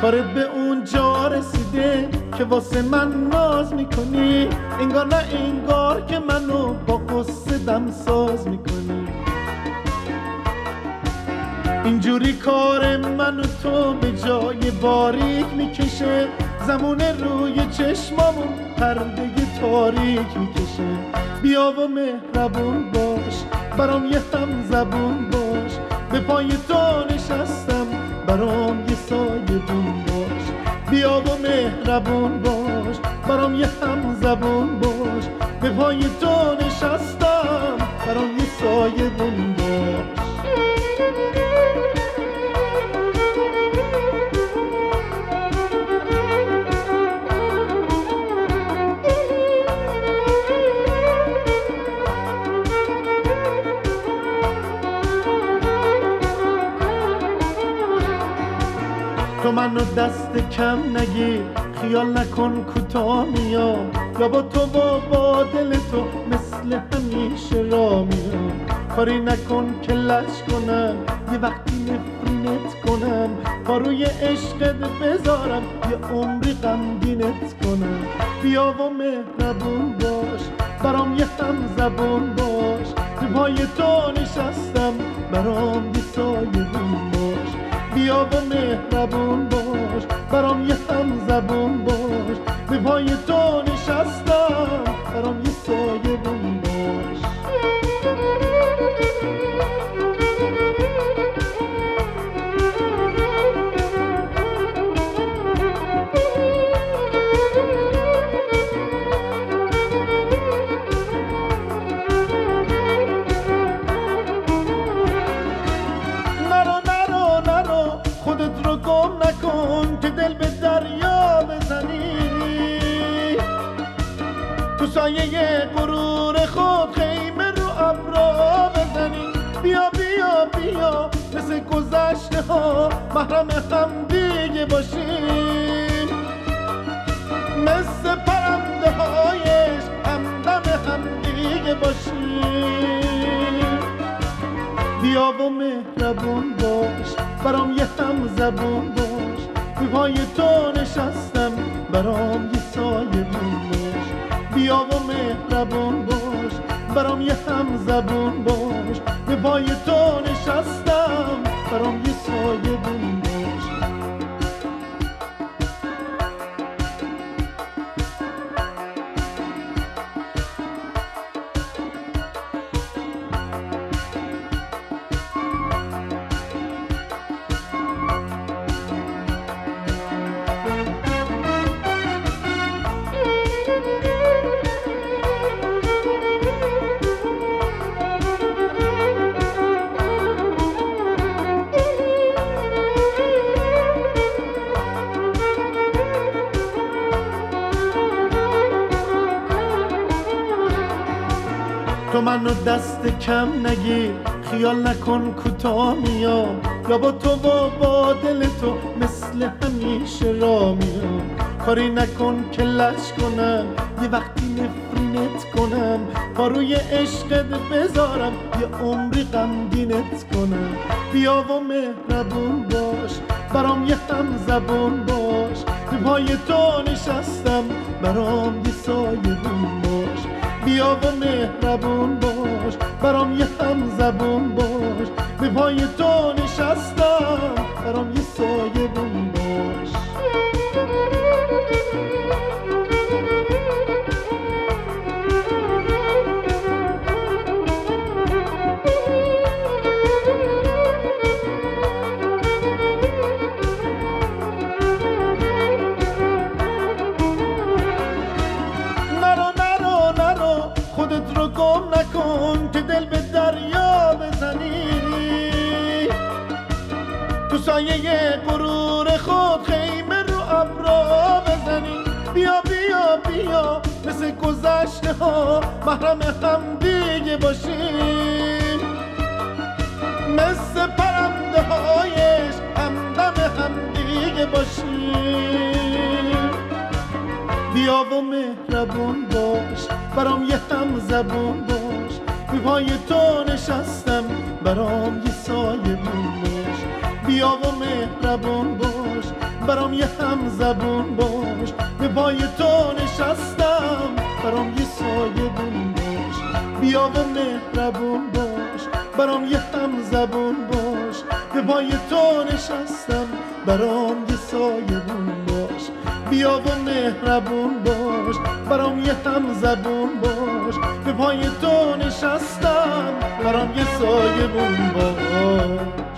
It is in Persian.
کارت به اون جا رسیده که واسه من ناز میکنی، انگار نه انگار که منو با قصه دم ساز میکنی. اینجوری کار من و تو به جای باریک میکشه، زمونه روی چشمامون پرده تاریک میکشه. بیا و مهربون باش، برام یه هم زبون باش، به پای تو نشستم برام یه سایبون باش. بیا و مهربون باش، برام یه هم زبون باش، به پای تو نشستم برام یه سایبون باش. تو منو دست کم نگیر، خیال نکن کوتاه میام، یا با تو و با دل تو مثل همیشه را میام. کاری نکن که لج کنم، یه وقتی نفرینت کنم، پا روی عشقت بذارم یه عمری غمگینت کنم. بیا و مهربون باش، برام یه هم زبون باش، به پای تو نشستم برام یه سایبون باش. بیا و مهربون باش، برام یه هم زبون باش، به پای تو نشستم برام یه سایبون باش. نکن که دل به دریا بزنی، تو سایه غرور خود خیمه رو ابرا بزنی. بیا بیا بیا مثل گذشته ها محرم هم دیگه باشیم، مثل پرنده هایش همدم هم دیگه باشیم. بیا و مهربون باش، برام یه هم زبون باش، به پای تو نشستم برام یه سایبون باش. بیا و مهربون باش، برام یه هم زبون باش، به پای تو نشستم برام یه سایبون باش. تو منو دست کم نگیر، خیال نکن کوتاه میام، یا با تو و با دل تو مثل همیشه را میام. کاری نکن که لج کنم، یه وقتی نفرینت کنم، پا روی عشقت بذارم یه عمری غمگینت کنم. بیا و مهربون باش، برام یه هم زبون باش، به پای تو نشستم برام یه سایبون باش. بیا و مهربون باش، برام یه هم زبون باش، به پای تو نشستم برام یه سایبون باش. خودت رو گم نکن که دل به دریا بزنی، تو سایه غرور خود خیمه رو ابرا بزنی. بیا بیا بیا مثل گذشته ها محرم هم دیگه باشیم، مثل پرنده هایش همدم هم دیگه باشیم. بیا و مهربون باش، برام یه هم زبون باش، به پای تو نشستم برام یه سایبون باش. بیا و مهربون باش، برام یه هم زبون باش، به پای تو نشستم برام یه سایبون باش، بیا و مهربون باش، برام یه هم زبون باش، به پای تو نشستم برام یه سایبون باش، بیا و مهربون باش، برام یه هم زبون باش، به پای تو نشستم برام یه سایبون باش.